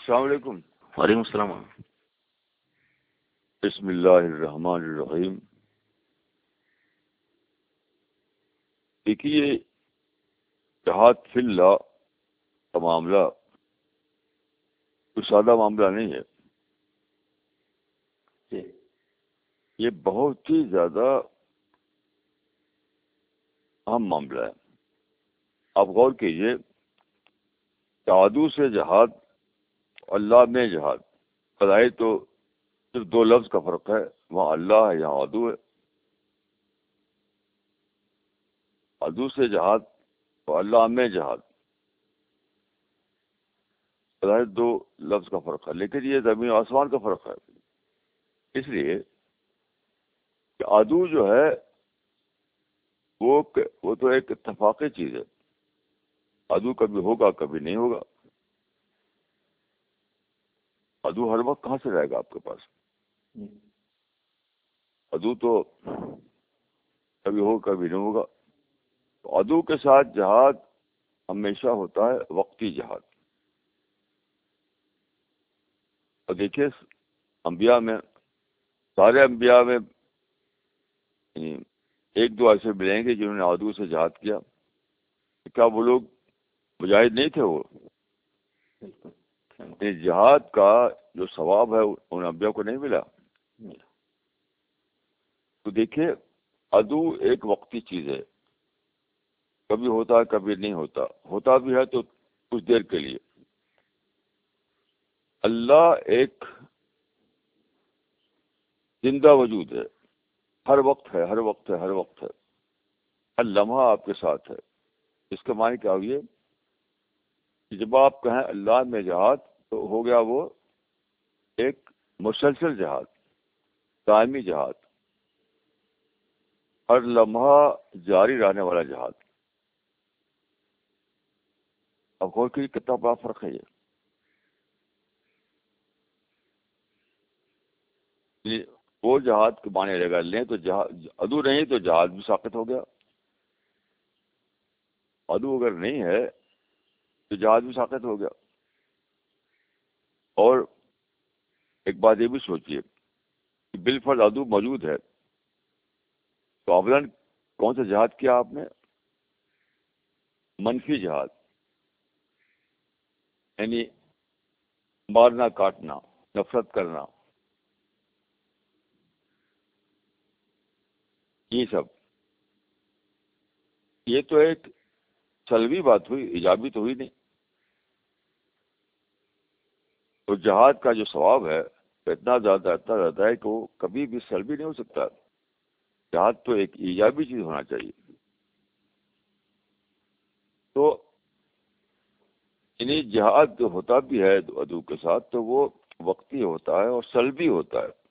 السلام علیکم. وعلیکم السلام. بسم اللہ الرحمن الرحیم. دیکھیے جہاد فی اللہ کا معاملہ کوئی سادہ معاملہ نہیں ہے. یہ بہت ہی زیادہ اہم معاملہ ہے. آپ غور کیجئے کہ عدو سے جہاد، اللہ میں جہاد. بظاہر تو صرف دو لفظ کا فرق ہے، وہاں اللہ ہے یہاں عدو ہے. عدو سے جہاد تو اللہ میں جہاد، بظاہر دو لفظ کا فرق ہے، لیکن یہ زمین و آسمان کا فرق ہے. اس لیے کہ عدو جو ہے وہ تو ایک اتفاقی چیز ہے. عدو کبھی ہوگا کبھی نہیں ہوگا. عدو ہر وقت کہاں سے رہے گا آپ کے پاس؟ عدو تو کبھی ہوگا کبھی نہیں ہوگا. عدو کے ساتھ جہاد ہمیشہ ہوتا ہے وقتی جہاد. اور دیکھیے انبیاء میں، سارے انبیاء میں ایک دو ایسے ملیں گے جنہوں نے عدو سے جہاد کیا. کیا وہ لوگ مجاہد نہیں تھے؟ وہ جہاد کا جو ثواب ہے ان انبیاء کو نہیں ملا. تو دیکھیے عدو ایک وقتی چیز ہے، کبھی ہوتا ہے کبھی نہیں ہوتا. ہوتا بھی ہے تو کچھ دیر کے لیے. اللہ ایک زندہ وجود ہے، ہر وقت ہے، ہر وقت ہے، ہر وقت ہے، ہر لمحہ آپ کے ساتھ ہے. اس کا معنی کیا ہوئی ہے کہ جب آپ کہیں اللہ میں جہاد تو ہو گیا وہ ایک مسلسل جہاد، دائمی جہاد، ہر لمحہ جاری رہنے والا جہاد. اب غور کیجیے کتنا بڑا فرق ہے یہ. وہ جہاد کے معنی لگا لیں تو جہاد عدو نہیں تو جہاد بھی ساقط ہو گیا. عدو اگر نہیں ہے تو جہاد بھی ساقط ہو گیا. اور ایک بات یہ بھی سوچیے کہ بالفرض عدو موجود ہے تو اولاً کون سا جہاد کیا آپ نے؟ منفی جہاد، یعنی مارنا کاٹنا، نفرت کرنا، یہ سب. یہ تو ایک سلبی بات ہوئی، ایجابی تو ہوئی نہیں. تو جہاد کا جو ثواب ہے اتنا زیادہ ہے کہ وہ کبھی بھی سلبی نہیں ہو سکتا. جہاد تو ایک ایجابی چیز ہونا چاہیے. تو یعنی جہاد جو ہوتا بھی ہے عدو کے ساتھ تو وہ وقتی ہوتا ہے اور سلبی ہوتا ہے.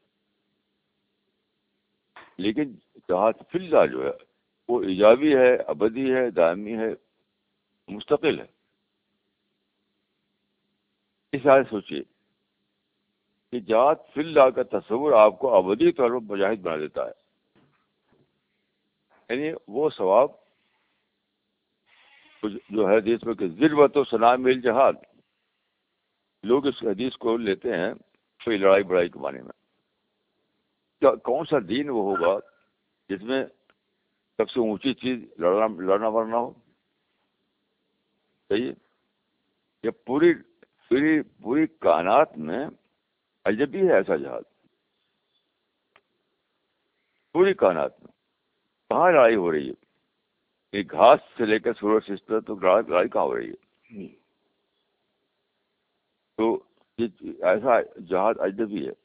لیکن جہاد فی اللہ جو ہے وہ ایجابی ہے، ابدی ہے، دائمی ہے، مستقل ہے. اس حال سوچیے کہ جہاد فی اللہ کا تصور آپ کو ابدی طور پر مجاہد بنا دیتا ہے. یعنی وہ ثواب جو ہے حدیث میں کہ ذروۃ و سنام الجہاد، لوگ اس حدیث کو لیتے ہیں کوئی لڑائی بڑائی کے معنی میں. کیا کون سا دین وہ ہوگا جس میں سب سے اونچی چیز لڑنا مرنا ہو؟ صحیح. یہ پوری کائنات میں عجبی ہے ایسا جہاد. پوری کائنات میں کہاں لڑائی ہو رہی ہے؟ یہ گھاس سے لے کر سورج سسٹر تو لڑائی کہاں ہو رہی ہے؟ تو یہ ایسا جہاد اجنبی ہے.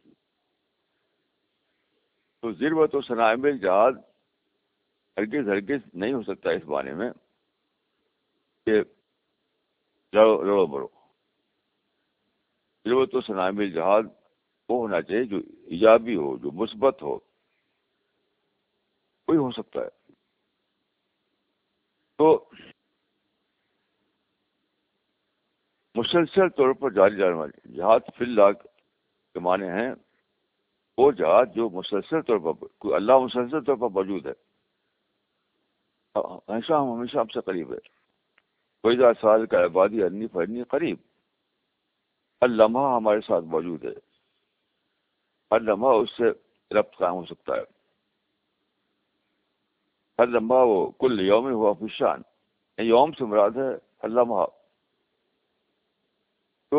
تو ذروۃ و سنام الجہاد ہرگز نہیں ہو سکتا اس معنی میں کہ لڑو مرو. ذروۃ و سنام الجہاد وہ ہونا چاہیے جو ایجابی ہو، جو مثبت ہو. کوئی ہو سکتا ہے. تو مسلسل طور پر جاری رہنے والی جہاد فی اللہ کے معنی ہیں وہ جہاد جو مسلسل طور پر اللہ مسلسل طور پر موجود ہے. ہمیشہ ہم سے قریب ہے. کوئی سال کا عبادی انی فنی قریب. ہر لمحہ ہمارے ساتھ موجود ہے، ہر لمحہ اس سے ربط قائم ہو سکتا ہے، ہر لمحہ وہ کل یوم ہوا فی شان، یوم سے مراد ہے ہر لمحہ. تو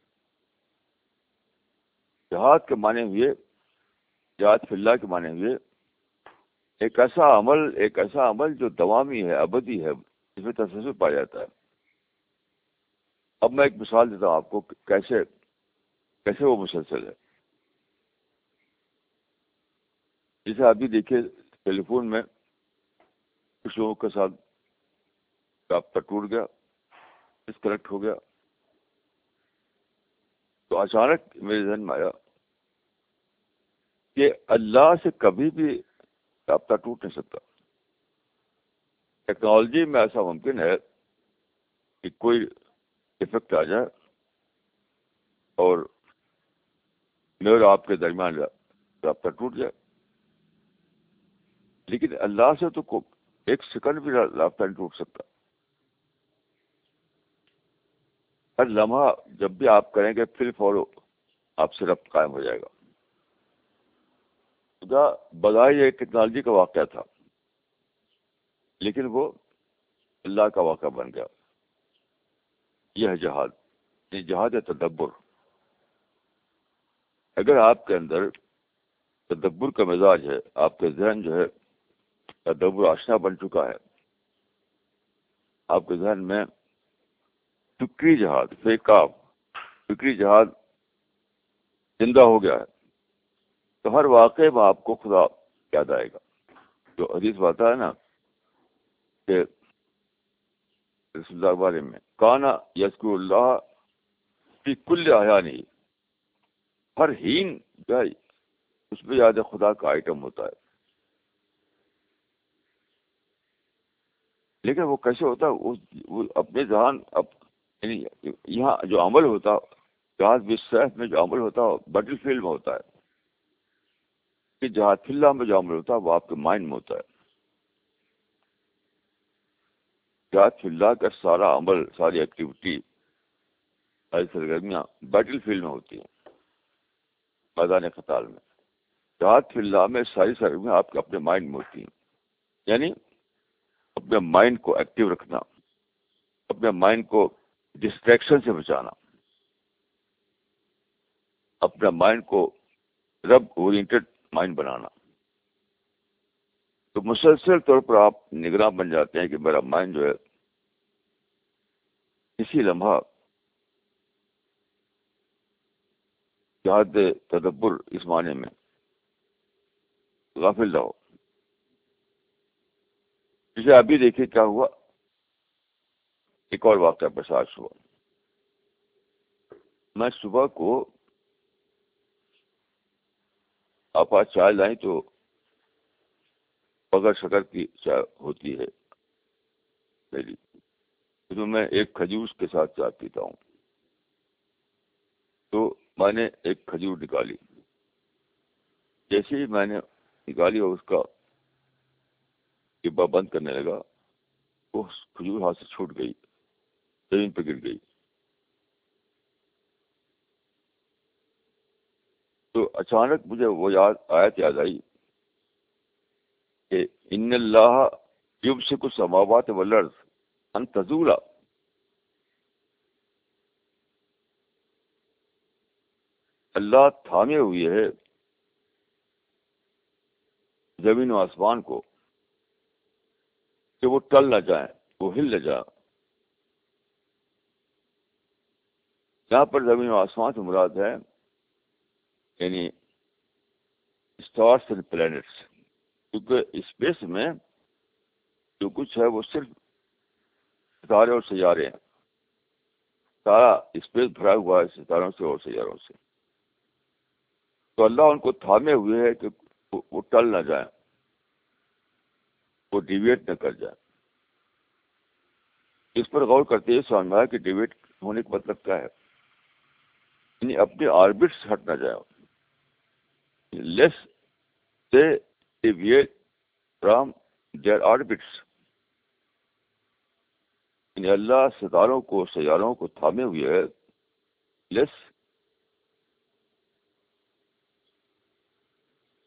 جہاد کے معنی ہوئے، جہاد فی اللہ کے معنی ہوئے ایک ایسا عمل جو دوامی ہے، ابدی ہے، جس میں تسلسل پایا جاتا ہے. اب میں ایک مثال دیتا ہوں آپ کو کیسے وہ مسلسل ہے. جیسے ابھی دیکھیے ٹیلی فون میں کچھ لوگوں کے ساتھ رابطہ ٹوٹ گیا، ڈسکنیکٹ ہو گیا، تو اچانک میرے ذہن میں آیا کہ اللہ سے کبھی بھی رابطہ ٹوٹ نہیں سکتا. ٹیکنالوجی میں ایسا ممکن ہے کہ کوئی افیکٹ آ جائے اور میرے اور آپ کے درمیان رابطہ ٹوٹ جائے، لیکن اللہ سے تو ایک سیکنڈ بھی رابطہ نہیں ٹوٹ سکتا. ہر لمحہ جب بھی آپ کریں گے پھر فالو آپ سے ربط قائم ہو جائے گا. خدا بظاہر ایک ٹیکنالوجی کا واقعہ تھا، لیکن وہ اللہ کا واقعہ بن گیا. یہ ہے جہاد، یہ جہاد ہے تدبر. اگر آپ کے اندر تدبر کا مزاج ہے، آپ کے ذہن جو ہے تدبر آشنا بن چکا ہے، آپ کے ذہن میں فکری جہاد فکری جہاد زندہ ہو گیا ہے، تو ہر واقعے میں آپ کو خدا یاد آئے گا. جو حدیث بات ہے نا کہ رسول اللہ کے بارے میں کانا یذکر اللہ فی کل احیانہ، ہر ہین جو ہے اس میں یاد خدا کا آئٹم ہوتا ہے. لیکن وہ کیسے ہوتا ہے؟ وہ اپنے ذہن یعنی یہاں جو عمل ہوتا جہاد بالسیف میں جو عمل ہوتا ہے بیٹل فیلڈ میں ہوتا ہے، کہ جہاد فی اللہ میں جو عمل ہوتا ہے وہ آپ کے مائنڈ میں ہوتا ہے. جہاد فی اللہ کا سارا عمل، ساری ایکٹیویٹی، ساری سرگرمیاں بیٹل فیلڈ میں ہوتی ہیں، میدان قتال میں. جہاد فی اللہ میں ساری سرگرمیاں آپ کے اپنے مائنڈ میں ہوتی ہیں. یعنی اپنے مائنڈ کو ایکٹیو رکھنا، اپنے مائنڈ کو ڈسٹریکشن سے بچانا، اپنے مائنڈ کو رب اورینٹڈ مائنڈ بنانا. تو مسلسل طور پر آپ نگراں بن جاتے ہیں کہ میرا مائنڈ جو ہے اسی لمحہ جہاد تدبر اس معنی میں غافل رہو. جسے ابھی دیکھیے کیا ہوا، ایک اور واقعہ برداشت ہوا. میں صبح کو آپ آج چائے لائیں تو بغیر شکر کی چائے ہوتی ہے میری، تو میں ایک کھجور کے ساتھ چائے پیتا ہوں. تو میں نے ایک کھجور نکالی، جیسے ہی میں نے نکالی اور اس کا ڈبہ بند کرنے لگا، وہ کھجور ہاتھ سے چھوٹ گئی، زمین پہ گر گئی. تو اچانک مجھے وہ آیت یاد آئی کہ ان اللہ یمسک السماوات والارض ان تزولا. اللہ تھامے ہوئی ہے زمین و آسمان کو کہ وہ ٹل نہ جائیں، وہ ہل نہ جائیں. یہاں پر زمین و آسمان سے مراد ہے یعنی اسٹارس اینڈ پلینٹس، کیونکہ اسپیس میں جو کچھ ہے وہ صرف ستارے اور سیارے ہیں. سارا اسپیس بھرا ہوا ہے ستاروں سے اور سیاروں سے. تو اللہ ان کو تھامے ہوئے ہے کہ وہ ٹل نہ جائیں، وہ ڈیویٹ نہ کر جائیں. اس پر غور کرتے ہی سمجھ میں آیا کہ ڈیویٹ ہونے کا مطلب کیا ہے، یعنی اپنے آربٹ سے ہٹ نہ جائیں. Lest they deviate from their orbits, یعنی اللہ ستاروں کو سیاروں کو تھامے ہوئے ہے. لیس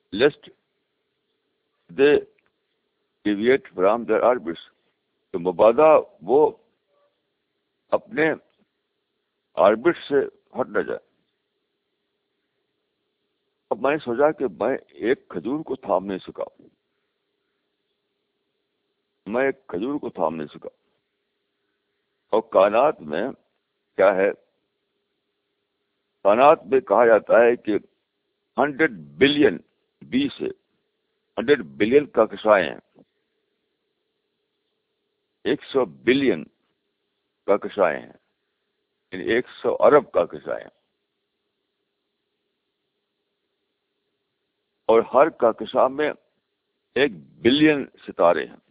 lest they deviate from their orbits. تو مبادا وہ اپنے آربٹ سے ہٹ نہ جائے. اب میں نے سوچا کہ میں ایک کھجور کو تھام نہیں سکا، میں ایک کھجور کو تھام نہیں سکا. اور کائنات میں کیا ہے، کائنات میں کہا جاتا ہے کہ 100 بلین بی سے 100 بلین کاکشائیں ہیں، 100 بلین کاکشائیں ہیں، یعنی 100 ارب کاکشائیں ہیں. اور ہر کاکشا میں 1 بلین ستارے ہیں.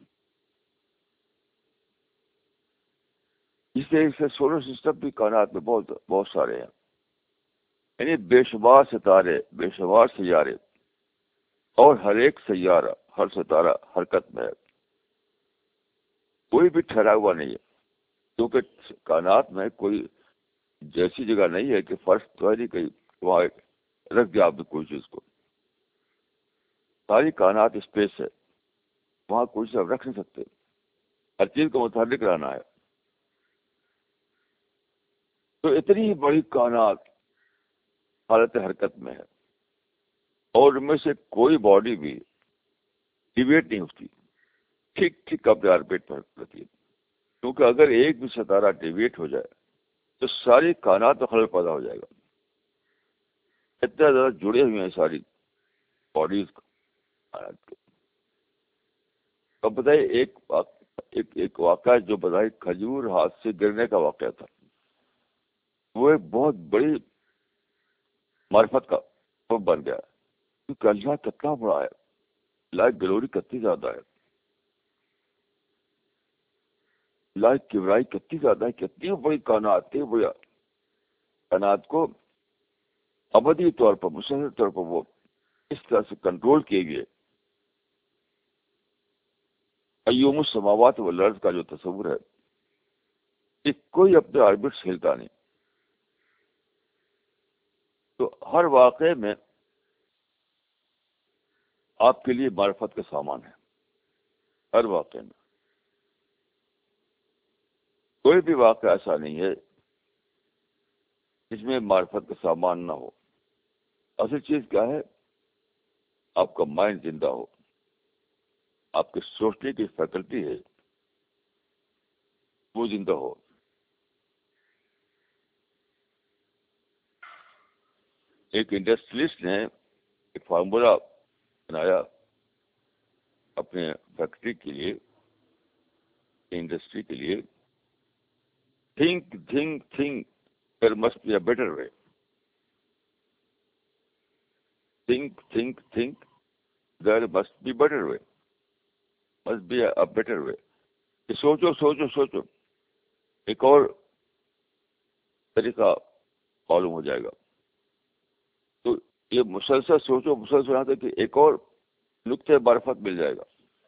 اس سے سولر سسٹم بھی کائنات میں بہت بہت سارے ہیں، یعنی بے شمار ستارے، بے شمار سیارے، اور ہر ایک سیارہ، ہر ستارہ حرکت میں ہے، کوئی بھی ٹھہرا ہوا نہیں ہے. کیونکہ کائنات میں کوئی جیسی جگہ نہیں ہے کہ فرش تو ہے نہیں کہیں وہاں رکھ دیا آپ نے کوئی چیز کو. ساری کائنات اسپیس ہے، وہاں کوئی چیز آپ رکھ نہیں سکتے، ہر چیز کو متحرک رہنا ہے. تو اتنی بڑی کائنات حالت حرکت میں ہے، اور ان میں سے کوئی باڈی بھی ڈیویٹ نہیں ہوتی، ٹھیک ٹھیک اپنے آربٹ پر رہتی ہے. کیونکہ اگر ایک بھی ستارہ ڈیویٹ ہو جائے تو ساری کائنات میں خلل پیدا ہو جائے گا. اتنا زیادہ جڑے ہوئے ہیں ساری باڈیز کائنات کے. اب بتائیے ایک واقعہ جو بتائی کھجور ہاتھ سے گرنے کا واقعہ تھا، وہ ایک بہت بڑی معرفت کا سبب بن گیا، کیونکہ اللہ کتنا بڑا ہے، اللہ کی گلوری کتنی زیادہ ہے، اللہ کی کبرائی کتنی زیادہ ہے، کتنی بڑی کائنات، اتنی بڑی کائنات کو ابدی طور پر، مسلسل طور پر وہ اس طرح سے کنٹرول کیے گئے. قیوم السماوات والارض کا جو تصور ہے کہ کوئی اپنے آربٹ سے ہلتا نہیں. تو ہر واقعے میں آپ کے لیے معرفت کا سامان ہے، ہر واقعے میں. کوئی بھی واقعہ ایسا نہیں ہے جس میں معرفت کا سامان نہ ہو. اصل چیز کیا ہے، آپ کا مائنڈ زندہ ہو، آپ کے سوچنے کی فیکلٹی ہے وہ زندہ ہو. ایک انڈسٹریلسٹ نے ایک فارمولا بنایا اپنے فیکٹری کے لیے، انڈسٹری کے لیے. Think think think there must be a better way. Think think think there must be better way, must be a better way. سوچو سوچو سوچو، ایک اور طریقہ معلوم ہو جائے گا. تو یہ مسلسل سوچو، مسلسل یہاں تک کہ ایک اور نقطۂ معرفت مل جائے گا.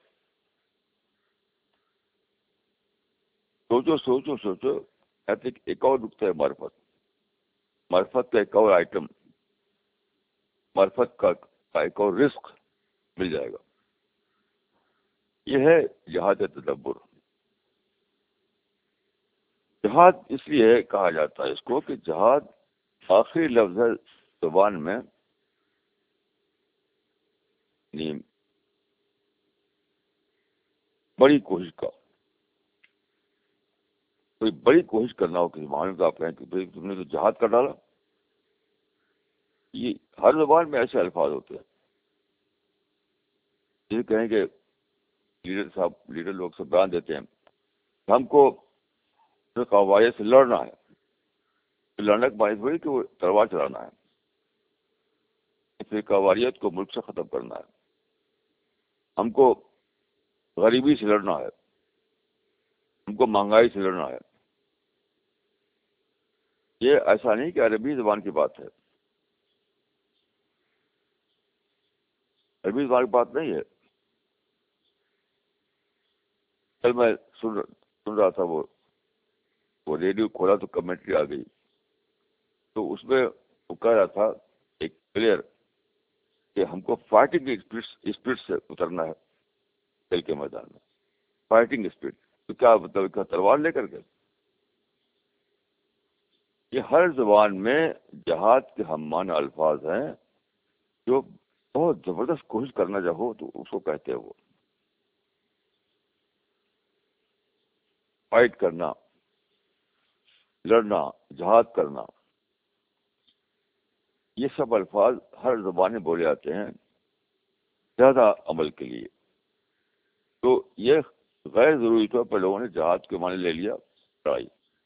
سوچو سوچو سوچو یہاں تک ایک اور نقطۂ معرفت، معرفت کا ایک اور آئٹم، معرفت کا ایک اور رزق مل جائے گا. یہ ہے جہاد تدبر. جہاد اس لیے کہا جاتا ہے اس کو کہ جہاد آخری لفظ ہے زبان میں، یعنی بڑی کوشش کا. کوئی بڑی کوشش کرنا ہو کسی معاملے کا، آپ کہیں کہ بھائی تم نے تو جہاد کر ڈالا. یہ ہر زبان میں ایسے الفاظ ہوتے ہیں. یہ کہیں کہ لیڈر لوگ سے بیان دیتے ہیں کہ ہم کو قواعد سے لڑنا ہے. لڑنے کا باعث وہی کہ وہ تلوار چلانا ہے، قواریت کو ملک سے ختم کرنا ہے. ہم کو غریبی سے لڑنا ہے، ہم کو مہنگائی سے لڑنا ہے. یہ ایسا نہیں کہ عربی زبان کی بات ہے، عربی زبان کی بات نہیں ہے. کل میں سن رہا تھا، وہ ریڈیو کھولا تو کمنٹری آ گئی، تو اس میں وہ کہہ رہا تھا ایک پلیئر کہ ہم کو فائٹنگ اسپرٹ سے اترنا ہے کھیل کے میدان میں. فائٹنگ اسپرٹ تو کیا مطلب, کیا تلوار لے کر کے؟ یہ ہر زبان میں جہاد کے ہم معنی الفاظ ہیں جو بہت زبردست کوشش کرنا چاہو تو اس کو کہتے ہیں. وہ فائٹ کرنا, لڑنا, جہاد کرنا, یہ سب الفاظ ہر زبان میں بولے جاتے ہیں زیادہ عمل کے لیے. تو یہ غیر ضروری طور پر لوگوں نے جہاد کے معنی لے لیا لڑائی.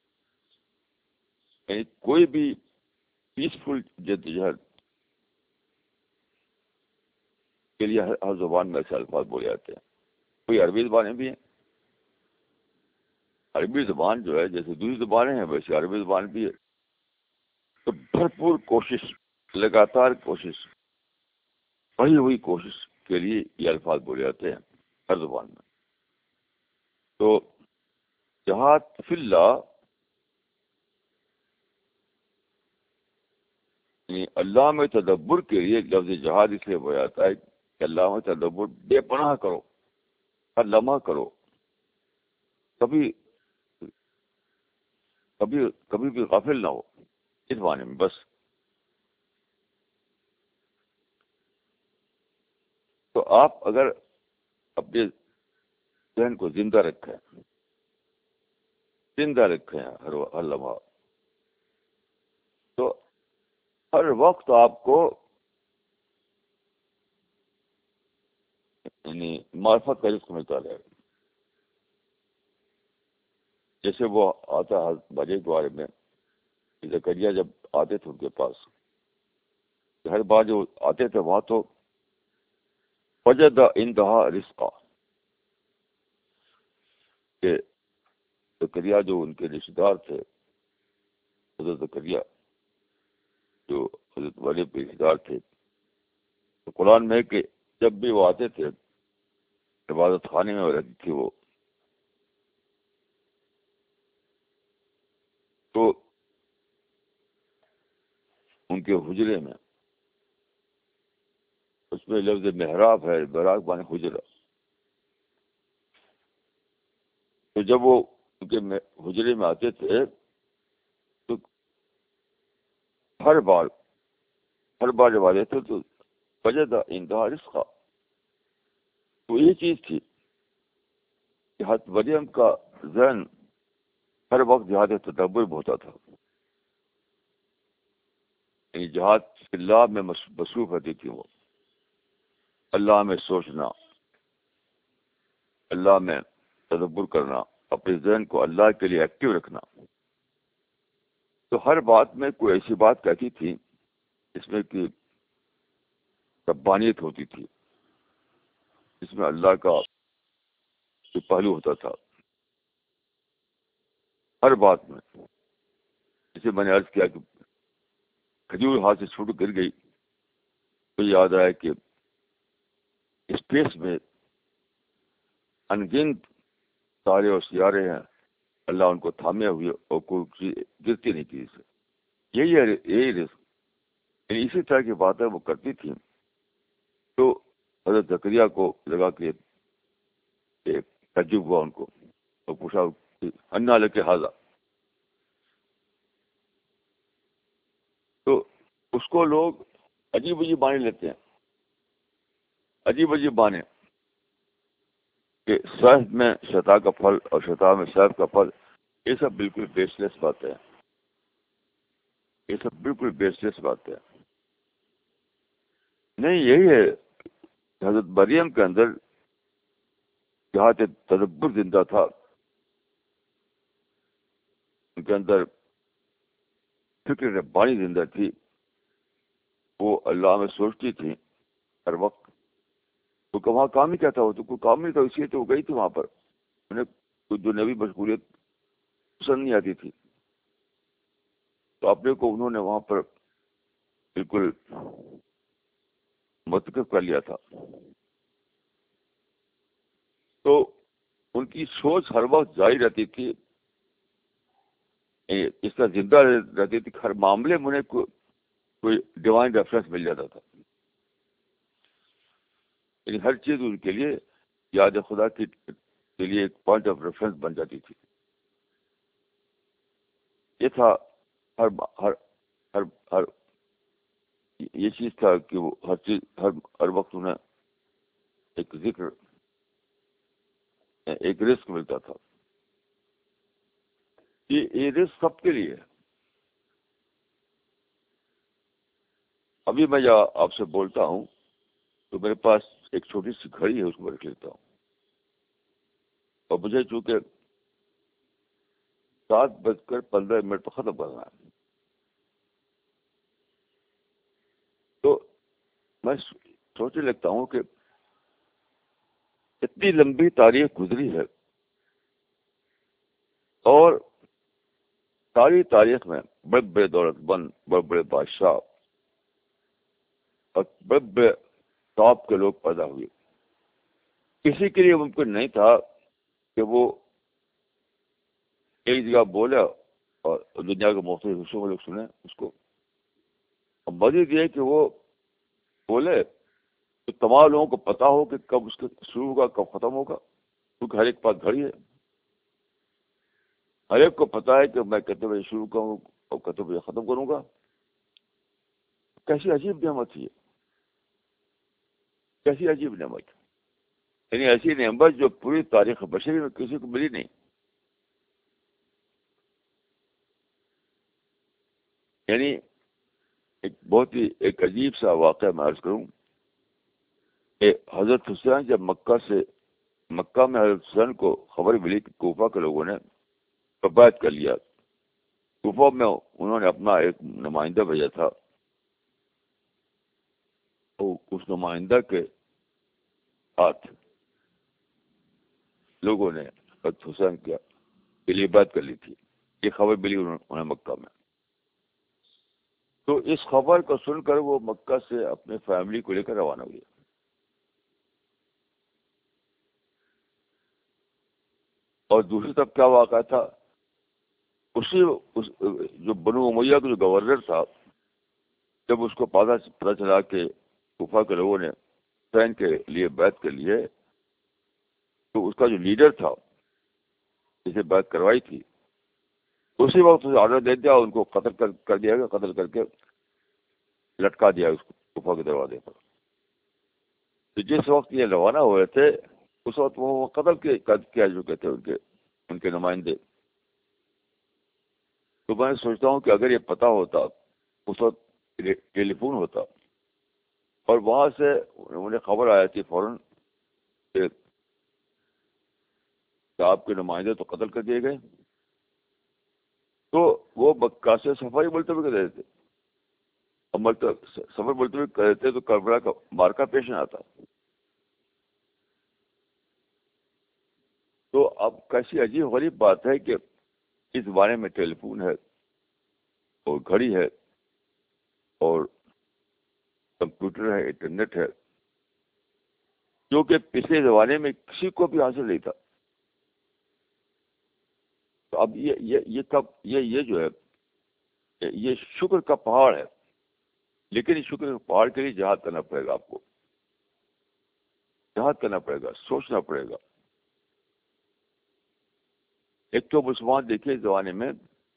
یعنی کوئی بھی پیسفل جدوجہد کے لیے ہر زبان میں ایسے الفاظ بولے جاتے ہیں. کوئی عربی زبانیں بھی ہیں. عربی زبان جو ہے جیسے دوسری زبانیں ہیں ویسے عربی زبان بھی ہے. تو بھرپور کوشش, لگاتار کوشش, بڑھی ہوئی کوشش کے لیے یہ الفاظ بولے جاتے ہیں ہر زبان میں. تو جہاد فی اللہ یعنی اللہ میں تدبر کے لیے لفظ جہاد اس لیے بولا جاتا ہے کہ اللہ میں تدبر بے پناہ کرو, ہر لمحہ کرو, کبھی کبھی کبھی بھی غافل نہ ہو اس معنی میں. بس تو آپ اگر اپنے ذہن کو زندہ رکھیں ہر لمحہ, تو ہر وقت آپ کو یعنی معرفت کا رزق ملتا رہے. جیسے وہ آتا ہے بجے کے بارے میں, زکریا جب آتے تھے ان کے پاس, ہر بار جو آتے تھے وہاں تو وجد انتہا رزقا, کہ زکریا جو ان کے رشتے دار تھے, حضرت زکریا جو حضرت والد کے رشتے دار تھے, تو قرآن میں ہے کہ جب بھی وہ آتے تھے عبادت خانے میں رہتی تھی وہ, تو ان کے حجرے میں, اس میں لفظ محراب ہے, محراب مانے حجرہ. تو جب وہ ان کے حجرے میں آتے تھے تو ہر بار جب آتے تھے تو وجد انتہا رزقا. تو یہ چیز تھی کہ حضرت مریم کا ذہن ہر وقت جہاد تدبر میں ہوتا تھا. یعنی جہاد اللہ میں مصروف رہتی تھی وہ, اللہ میں سوچنا, اللہ میں تدبر کرنا, اپنے ذہن کو اللہ کے لیے ایکٹیو رکھنا. تو ہر بات میں کوئی ایسی بات کہتی تھی جس میں کہ ربانیت ہوتی تھی, جس میں اللہ کا جو پہلو ہوتا تھا ہر بات میں. جسے میں نے عرض کیا کہ کھجور ہاتھ سے چھوٹ گر گئی تو یاد آیا کہ اسپیس میں انگنت تارے اور سیارے ہیں, اللہ ان کو تھامے ہوئے اور کوئی چیز گرتی نہیں کسی سے. یہی رزق. یعنی اسی طرح کی باتیں وہ کرتی تھیں. تو حضرت زکریا کو لگا کہ تعجب ہوا ان کو, اور پوچھا انا لک ھذا. تو اس کو لوگ عجیب عجیب معنی لیتے ہیں, عجیب عجیب معنی کہ صحت میں شتا کا پھل اور شتا میں صحت کا پھل, یہ سب بالکل بیس لیس باتیں ہیں. یہ سب بالکل بیس لیس باتیں ہیں. نہیں, یہی ہے حضرت مریم کے اندر جہاں تدبر زندہ تھا, ان کے اندر فکر ربانی زندہ تھی. وہ اللہ میں سوچتی تھی ہر وقت. تو وہاں کام ہی کیا تھا, وہ تو کوئی کام نہیں تھا, اس لیے تو وہ گئی تھی وہاں پر. انہیں کوئی دنیاوی مشغولیت پسند نہیں آتی تھی, تو اپنے کو انہوں نے وہاں پر بالکل مرتکب کر لیا تھا. تو ان کی سوچ ہر وقت جاری رہتی تھی, اس طرح زندہ رہتی تھی. ہر معاملے میں انہیں کوئی ڈیوائن ریفرنس مل جاتا تھا. لیکن ہر چیز ان کے لیے یاد خدا کے لیے ایک پوائنٹ آف ریفرنس بن جاتی تھی. یہ تھا ہر ہر ہر ہر یہ چیز تھا کہ وہ ہر چیز ہر وقت انہیں ایک ذکر، ایک رزق ملتا تھا. یہ رزق سب کے لیے ہے. ابھی میں آپ سے بولتا ہوں تو میرے پاس ایک چھوٹی سی گھڑی ہے، اس کو رکھ لیتا ہوں، اور مجھے چونکہ 7:15 پر ختم کرنا ہے، تو میں سوچنے لگتا ہوں کہ اتنی لمبی تاریخ گزری ہے، اور ساری تاریخ میں بڑے بڑے دولت مند، بڑے بڑے بادشاہ اور بڑے بڑے ٹاپ کے لوگ پیدا ہوئے. کسی کے لیے ممکن نہیں تھا کہ وہ ایک جگہ بولے اور دنیا کے مختلف حصوں میں لوگ سنیں اس کو. اور مزید یہ کہ وہ بولے تو تمام لوگوں کو پتا ہو کہ کب اس کا شروع ہوگا، کب ختم ہوگا، کیونکہ ہر ایک پاس گھڑی ہے. ہر ایک کو پتا ہے کہ میں کتنے بجے شروع کروں اور کتنے بجے ختم کروں گا. کیسی عجیب نعمت ہے، کیسی عجیب نعمت. یعنی ایسی نعمت جو پوری تاریخ بشری میں کسی کو ملی نہیں. یعنی ایک بہت ہی ایک عجیب سا واقعہ میں عرض کروں کہ حضرت حسین جب مکہ میں حضرت حسین کو خبر ملی کہ کوفہ کے لوگوں نے بیعت کر لیا. کوفہ میں انہوں نے اپنا ایک نمائندہ بھیجا تھا، تو اس نمائندہ کے ساتھ لوگوں نے حضرت حسین کے لیے بیعت کر لی تھی. یہ خبر ملی انہیں مکہ میں. تو اس خبر کو سن کر وہ مکہ سے اپنے فیملی کو لے کر روانہ ہوئے. اور دوسری طرف کیا واقعہ تھا، جو بنو امیہ کا جو گورنر تھا، جب اس کو پتہ چلا کہ کوفہ کے لوگوں نے حسین کے لیے بیعت کر لی ہے، تو اس کا جو لیڈر تھا جسے بیعت کروائی تھی، اسی وقت اسے آرڈر دے دیا، ان کو قتل کر دیا گیا، قتل کر کے لٹکا دیا اس کو کوفہ کے دروازے پر. تو جس وقت یہ روانہ ہوئے تھے اس وقت وہ قتل کیا چکے تھے ان کے نمائندے. تو میں سوچتا ہوں کہ اگر یہ پتہ ہوتا، اس وقت ٹیلی فون ہوتا اور وہاں سے انہیں خبر آئی تھی فوراً کہ آپ کے نمائندے تو قتل کر دیے گئے، تو وہ مکہ سے سفر ملتوی کر دیتے، سفر ملتوی کر دیتے تو کربلا کا مارکا پیش نہ آتا. تو اب کیسی عجیب غریب بات ہے کہ اس زمانے میں ٹیلی فون ہے اور گھڑی ہے اور کمپیوٹر ہے، انٹرنیٹ ہے، جو کہ پچھلے زمانے میں کسی کو بھی حاصل نہیں تھا. تو اب یہ جو ہے یہ شکر کا پہاڑ ہے، لیکن اس شکر کے پہاڑ کے لیے جہاد کرنا پڑے گا. آپ کو جہاد کرنا پڑے گا، سوچنا پڑے گا. ایک تو مسلمان دیکھیے اس زمانے میں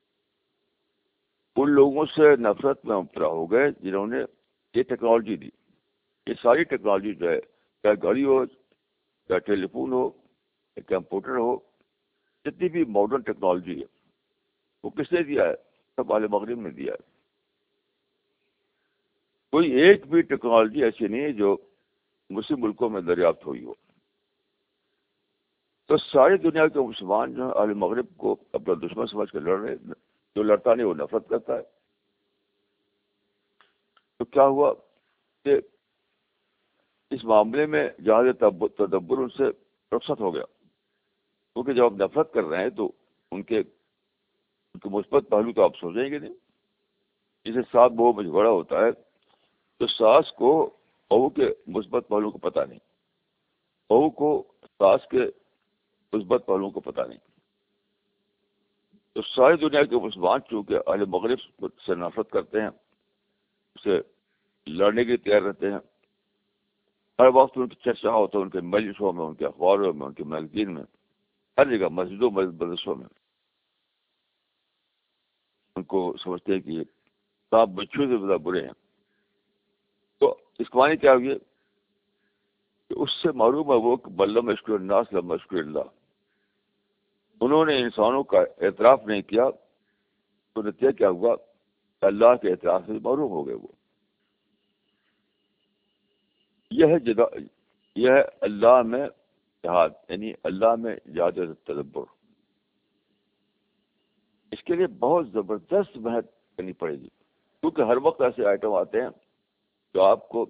ان لوگوں سے نفرت میں مبتلا ہو گئے جنہوں نے یہ ٹیکنالوجی دی. یہ ساری ٹیکنالوجی جو ہے، چاہے گھڑی ہو، چاہے ٹیلی فون ہو، چاہے کمپیوٹر ہو، جتنی بھی ماڈرن ٹیکنالوجی ہے وہ کس نے دیا ہے؟ سب اہل مغرب نے دیا ہے. کوئی ایک بھی ٹیکنالوجی ایسی نہیں ہے جو مسلم ملکوں میں دریافت ہوئی ہو. تو ساری دنیا کے مسلمان جو اہل مغرب کو اپنا دشمن سمجھ کر لڑ رہے، جو لڑتا نہیں وہ نفرت کرتا ہے. تو کیا ہوا کہ اس معاملے میں جہاز تدبر ان سے رخصت ہو گیا، کیونکہ جب آپ نفرت کر رہے ہیں تو ان کے مثبت پہلو تو آپ سوچیں گے نہیں. جسے ساس بہو میں جھگڑا ہوتا ہے تو ساس کو بہو کے مثبت پہلو کو پتہ نہیں، بہو کو ساس کے مثبت پہلوؤں کو پتہ نہیں. تو ساری دنیا کے مسلمان چونکہ اہل مغرب سے نفرت کرتے ہیں، اسے لڑنے کے لیے تیار رہتے ہیں، ہر وقت ان کی چرچا ہوتا ہے، ان کے مجلسوں میں، ان کے اخباروں میں، ان کے میگزین میں، ہر جگہ، مسجدوں مدرسوں میں. ان کو سمجھتے ہیں کہ یہ صاحب بچوں سے زیادہ برے ہیں. تو اس کا معنی کیا ہوئی کہ اس سے معلوم ہے وہ کہ بلّم اشکر الناس لم اشکر اللہ. انہوں نے انسانوں کا اعتراف نہیں کیا تو نتیجہ کیا ہوا؟ اللہ کے اعتراف سے معروف ہو گئے وہ. یہ ہے اللہ میں جہاد، یعنی اللہ میں جہاد تدبر. اس کے لیے بہت زبردست محنت کرنی پڑے گی، کیونکہ ہر وقت ایسے آئٹم آتے ہیں جو آپ کو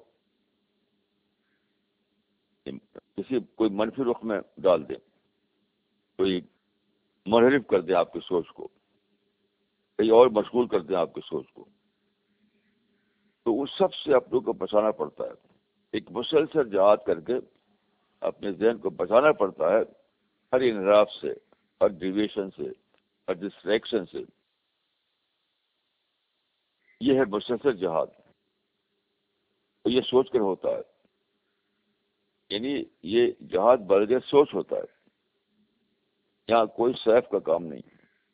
کوئی منفی رخ میں ڈال دیں، کوئی منحرف کر دیں آپ کی سوچ کو، کہیں اور مشغول کر دیں آپ کی سوچ کو. تو اس سب سے اپنوں کو بچانا پڑتا ہے. ایک مسلسل جہاد کر کے اپنے ذہن کو بچانا پڑتا ہے ہر انحراف سے، ہر ڈیویشن سے، ہر ڈسٹریکشن سے. یہ ہے مسلسل جہاد. یہ سوچ کر ہوتا ہے، یعنی یہ جہاد بغیر سوچ ہوتا ہے. یہاں کوئی سیف کا کام نہیں.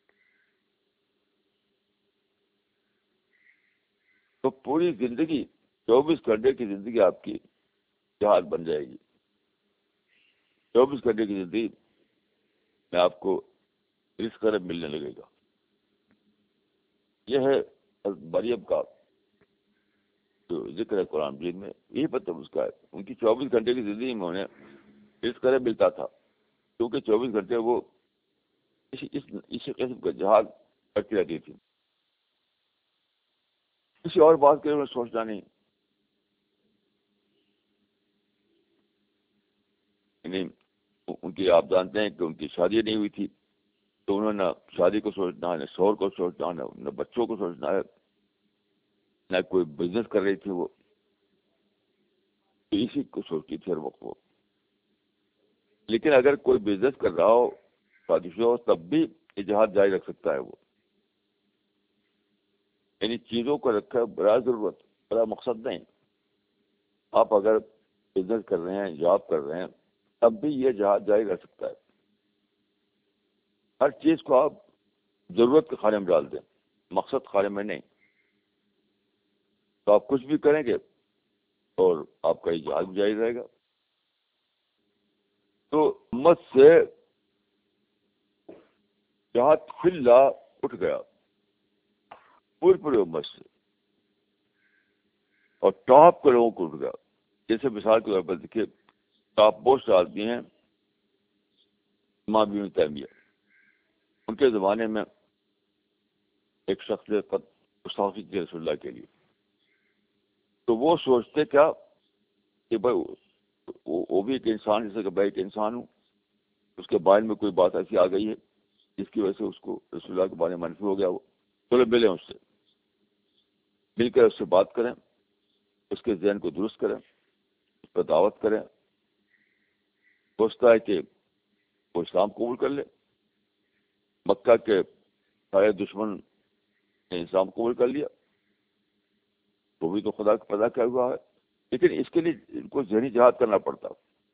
تو پوری زندگی 24 گھنٹے کی زندگی آپ کی جہاد بن جائے گی. 24 گھنٹے کی زندگی میں آپ کو رزق کرب ملنے لگے گا. یہ ہے حضرت مریم کا جو ذکر ہے قرآن مجید میں، یہی مطلب اس کا ہے. ان کی 24 گھنٹے کی زندگی میں انہیں رزق کرب ملتا تھا، کیونکہ 24 گھنٹے وہ اسی قسم کا جہاد کرتی رہتی تھی. کسی اور بات کے لیے سوچنا نہیں. یعنی ان کی آپ جانتے ہیں کہ ان کی شادی نہیں ہوئی تھی، تو انہوں نے نہ شادی کو سوچنا ہے، نہ شوہر کو سوچنا ہے، نہ بچوں کو سوچنا ہے، نہ کوئی بزنس کر رہی تھی وہ. تو اسی کو سوچتی تھی ہر وقت وہ. لیکن اگر کوئی بزنس کر رہا ہو، شادی شدہ ہو، تب بھی یہ جہاد جاری رکھ سکتا ہے وہ. یعنی چیزوں کو رکھا برائے ضرورت، بڑا مقصد نہیں. آپ اگر بزنس کر رہے ہیں، جاب کر رہے ہیں، تب بھی یہ جہاد جاری رہ سکتا ہے. ہر چیز کو آپ ضرورت کے خانے میں ڈال دیں، مقصد خانے میں نہیں. تو آپ کچھ بھی کریں گے اور آپ کا یہ جہاد بھی جاری رہے گا. تو امت سے جہاد فی اللہ اٹھ گیا، پوری امت سے، اور ٹاپ کے لوگوں کو اٹھ گیا. جیسے مثال کے طور پر دیکھیے، ٹاپ موسٹ آدمی ہیں امام ابن تیمیہ. ان کے زمانے میں ایک شخص نے گستاخی کی رسول اللہ کے لیے. تو وہ سوچتے کیا کہ بھائی وہ بھی ایک انسان، جیسے کہ میں ایک انسان ہوں، اس کے بارے میں کوئی بات ایسی آ گئی ہے جس کی وجہ سے اس کو رسول اللہ کے بارے میں منفی ہو گیا. وہ چلو ملیں اس سے، مل کر اس سے بات کریں، اس کے ذہن کو درست کریں، اس پر دعوت کریں. سوچتا ہے کہ وہ اسلام قبول کر لے. مکہ کے سارے دشمن نے اسلام قبول کر لیا، وہ بھی تو خدا کا پیدا کیا ہوا ہے. لیکن اس کے لیے ان کو ذہنی جہاد کرنا پڑتا.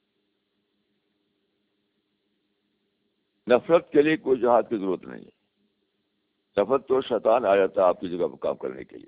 نفرت کے لیے کوئی جہاد کی ضرورت نہیں ہے. نفرت تو شیطان آ جاتا ہے آپ کی جگہ پر کام کرنے کے لیے.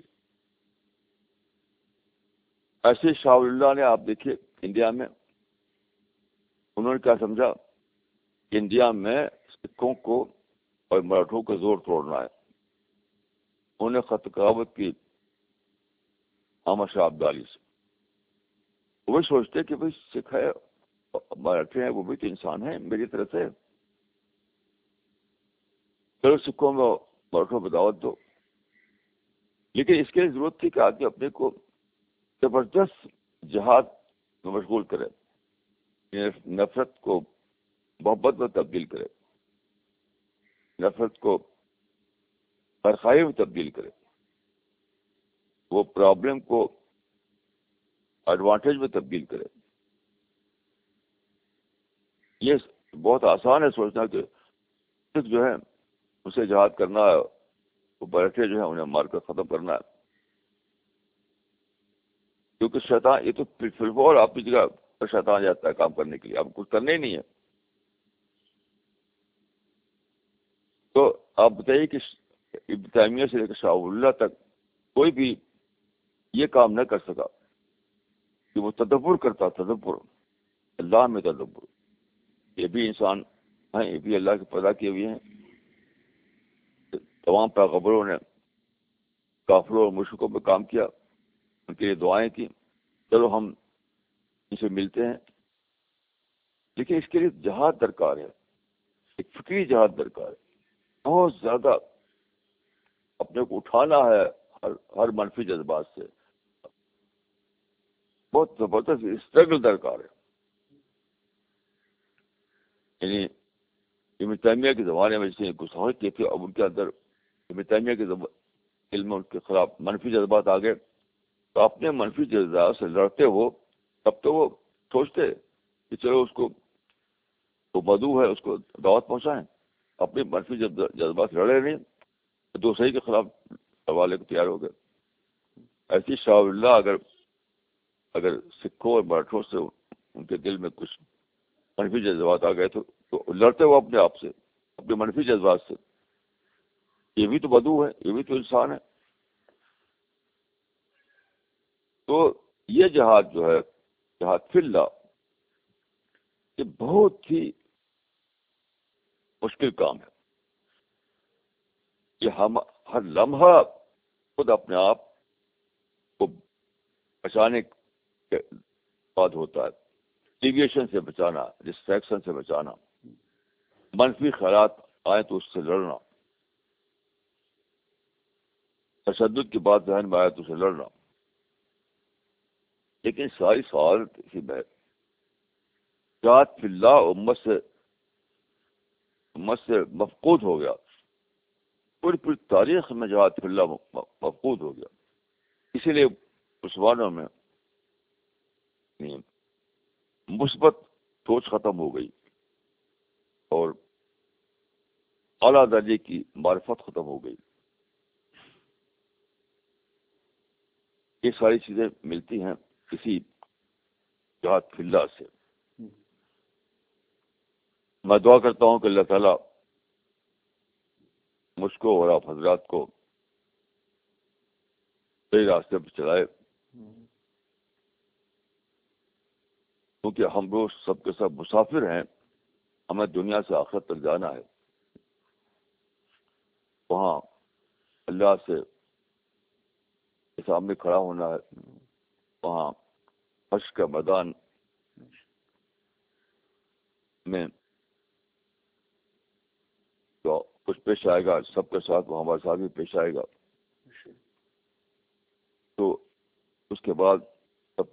ایسے شاہ ولی اللہ نے، آپ دیکھیے انڈیا میں، انہوں نے کیا سمجھا کہ انڈیا میں سکھوں کو اور مراٹھوں کا زور توڑنا ہے. انہوں نے خط کہاوت کی احمد شاہ ابدالی سے. وہ سوچتے کہ بھائی سکھ ہے، مراٹھے ہیں، وہ بھی تو انسان ہیں میری طرح سے. چلو سکھوں میں مراٹھوں میں دعوت دو. لیکن اس کے لیے ضرورت تھی کہ آدمی اپنے کو زبردست جہاد میں مشغول کرے، نفرت کو محبت میں تبدیل کرے، نفرت کو خیرخواہی میں تبدیل کرے، وہ پرابلم کو ایڈوانٹیج میں تبدیل کرے. یہ بہت آسان ہے سوچنا کہ صرف جو ہے اسے جہاد کرنا ہے، وہ بیٹھے جو ہے انہیں مار کر ختم کرنا ہے. کیونکہ شیطان یہ تو فلفور آپ کی جگہ پر شیطان جاتا ہے کام کرنے کے لیے، اب کچھ کرنا ہی نہیں ہے. تو آپ بتائیے کہ ابن تیمیہ سے لے کر شاہ اللہ تک کوئی بھی یہ کام نہ کر سکا کہ وہ تدبر کرتا، تدبر اللہ میں تدبر. یہ بھی انسان ہیں، یہ بھی اللہ کے پیدا کیے ہوئے ہیں. تمام پیغمبروں نے کافروں اور مشرکوں پہ کام کیا، ان کے لیے دعائیں کی، چلو ہم ان سے ملتے ہیں. لیکن اس کے لیے جہاد درکار ہے، ایک فکری جہاد درکار ہے. بہت زیادہ اپنے کو اٹھانا ہے ہر منفی جذبات سے، بہت زبردست اسٹرگل درکار ہے. یعنی ابن تیمیہ کے زمانے میں جیسے گساوٹ کی تھی، اب ان کے اندر ابن تیمیہ کے علم میں ان کے خلاف منفی جذبات آ گئے، تو اپنے منفی جذبات سے لڑتے ہو تب تو وہ سوچتے کہ چلو اس کو تو بدو ہے، اس کو دعوت پہنچائیں. اپنے منفی جذبات لڑے نہیں، دوسرے کے خلاف لڑوانے کو تیار ہو گئے. ایسی شاہ اللہ اگر سکھوں اور مراٹھوں سے ان کے دل میں کچھ منفی جذبات آ گئے تو لڑتے ہو اپنے آپ سے، اپنے منفی جذبات سے. یہ بھی تو بدو ہے، یہ بھی تو انسان ہے. تو یہ جہاد جو ہے، جہاد فی اللہ، یہ بہت ہی مشکل کام ہے. یہ ہم ہر لمحہ خود اپنے آپ کو بچانے کے بعد ہوتا ہے. ڈیویشن سے بچانا، ڈسٹریکشن سے بچانا، منفی خیالات آئے تو اس سے لڑنا، تشدد کی بات ذہن میں آئے تو اسے لڑنا. لیکن ساری سعادت اسی میں جہاد فی اللہ امت سے مفقود ہو گیا. پوری تاریخ میں جہاد فی اللہ مفقود ہو گیا. اسی لیے مسلمانوں میں مثبت سوچ ختم ہو گئی اور اعلیٰ درجے کی معرفت ختم ہو گئی. یہ ساری چیزیں ملتی ہیں کسی جہاد فی اللہ سے. میں دعا کرتا ہوں کہ اللہ تعالیٰ مجھ کو اور آپ حضرات کو صحیح راستے پر چلائے، کیونکہ ہم لوگ سب کے سب مسافر ہیں. ہمیں دنیا سے آخرت تک جانا ہے، وہاں اللہ سے سامنے کھڑا ہونا ہے. وہاں حشر کا میدان میں جو کچھ پیش آئے گا سب کے ساتھ، وہ ہمارے ساتھ بھی پیش آئے گا. تو اس کے بعد سب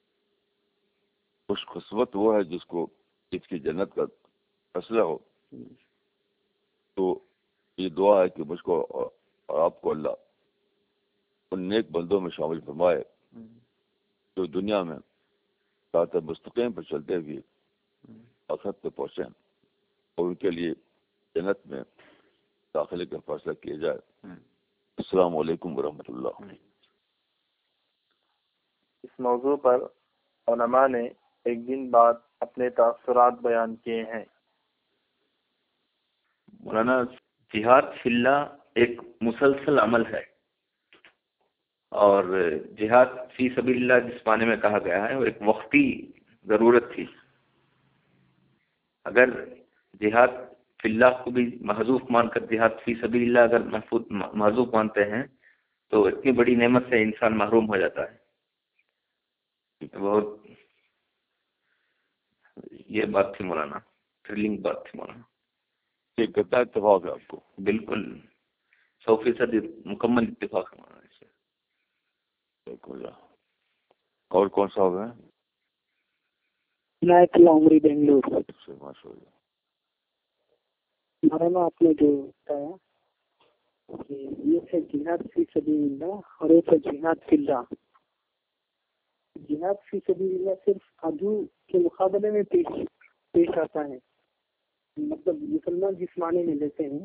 خوش قسمت وہ ہے جس کی جنت کا فیصلہ ہو. تو یہ دعا ہے کہ مجھ کو اور آپ کو اللہ ان نیک بندوں میں شامل فرمائے جو دنیا میں ساتھ مستقیم پر چلتے ہوئے آخرت پہ پہنچیں اور ان کے لیے جنت میں داخلے کا فیصلہ کیا جائے. السلام علیکم ورحمۃ اللہ. اس موضوع پر علماء نے ایک دن بعد اپنے تاثرات بیان کیے ہیں. مولانا، جہاد فی اللہ ایک مسلسل عمل ہے، اور جہاد فی سبیل اللہ جس معنی میں کہا گیا ہے وہ ایک وقتی ضرورت تھی. اگر جہاد فی اللہ کو بھی محذوف مان کر جہاد فی سبیل اللہ اگر محذوف مانتے ہیں تو اتنی بڑی نعمت سے انسان محروم ہو جاتا ہے. بہت یہ بات تھی مولانا، تھرلنگ بات تھی مولانا. ایک کتنا اتفاق ہے آپ کو؟ بالکل 100% مکمل اتفاق ہے مولانا. اس سے اور کون سا ہوگا؟ عنایت اللہ عمری بنگلور. ماشاء اللہ. مولانا آپ نے جو بتایا کہ یہ ہے جہاد فی سبیل اللہ اور ایک ہے جہاد فی اللہ. جہاد فی سبیل اللہ صرف عدو کے مقابلے میں پیش آتا ہے. مطلب مسلمان جس معنی میں لیتے ہیں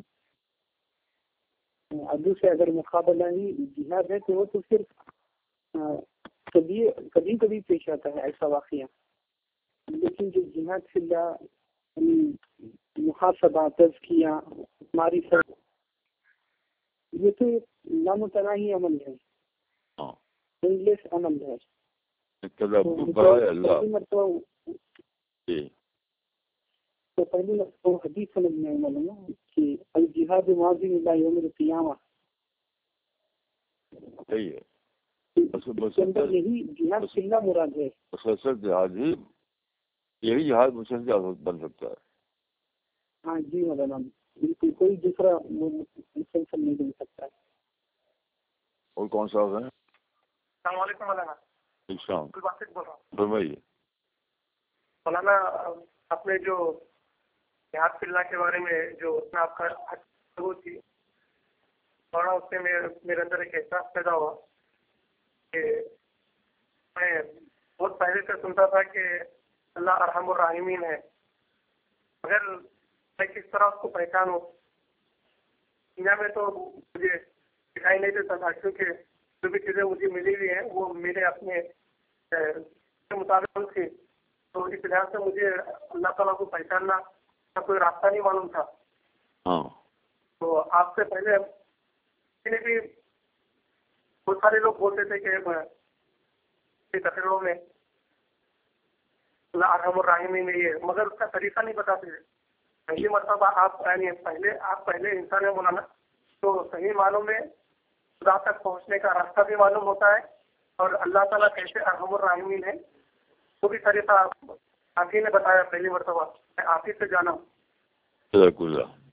عدو سے اگر مقابلہ ہی جہاد ہے تو وہ تو صرف کبھی کبھی پیش آتا ہے ایسا واقعہ. لیکن جو جہاد فی اللہ محاسبہ تزکیہ معرفت یہ تو ایک لامتناہی عمل ہے، ہاں انگلش عمل ہے. اللہ جی تو پہلی مرتبہ حدیث سمجھ میں آئی معلوم کہ الجہاد ماضی اللہ یوم القیامہ صحیح ہے. اس کے اندر یہی جہاد فی اللہ مراد ہے. مسلسل جہاد ہی، یہی جہاد مسلسل جہاد بن سکتا ہے. ہاں جی مولانا بالکل، کوئی دوسرا مسلسل نہیں بن سکتا ہے. اور کون سا ہے؟ السلام علیکم مولانا. السلام. باسط بول رہا ہوں. فرمائیے. مولانا آپ نے جو جہاد فی اللہ کے بارے میں جو آپ کا گفتگو تھی، مولانا اس سے میرے اندر ایک احساس پیدا ہوا کہ میں بہت پہلے سے سنتا تھا کہ اللہ ارحم الراحمین ہے، مگر میں کس طرح اس کو پہچانوں؟ دنیا میں تو مجھے دکھائی نہیں دیتا تھا، کیونکہ جو بھی چیزیں مجھے ملی ہوئی ہیں وہ میرے اپنے مطابق تھی. تو اس لحاظ سے مجھے اللہ تعالیٰ کو پہچاننا کا کوئی راستہ نہیں معلوم تھا. ہاں تو آپ سے پہلے بھی بہت سارے لوگ بولتے تھے کہ تقریروں میں اللہ ارحم الراحمین ہے، مگر اس کا طریقہ نہیں بتاتے. پہلی مرتبہ آپ پہلے انسان ہے مولانا، تو صحیح معنوں میں خدا تک پہنچنے کا راستہ بھی معلوم ہوتا ہے، اور اللہ تعالیٰ کیسے ارحم الراحمین ہے وہ بھی طریقہ آپ ہی نے بتایا پہلی مرتبہ. میں آپ ہی سے جانا ہوں. جزاک اللہ.